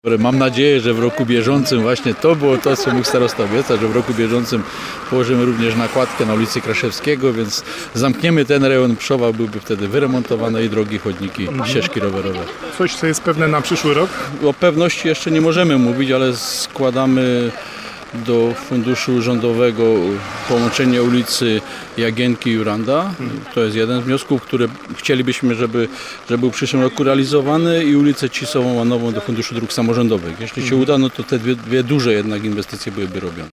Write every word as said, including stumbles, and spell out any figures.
Mam nadzieję, że w roku bieżącym właśnie to było to, co mógł starosta obiecać, że w roku bieżącym położymy również nakładkę na ulicy Kraszewskiego, więc zamkniemy ten rejon Pszowa, byłby wtedy wyremontowane i drogi, chodniki, ścieżki rowerowe. Coś, co jest pewne na przyszły rok? O pewności jeszcze nie możemy mówić, ale składamy do funduszu rządowego połączenie ulicy Jagienki i Juranda. To jest jeden z wniosków, który chcielibyśmy, żeby, żeby był w przyszłym roku realizowany, i ulicę Cisową Łanową do Funduszu Dróg Samorządowych. Jeśli się uda, no to te dwie, dwie duże jednak inwestycje byłyby robione.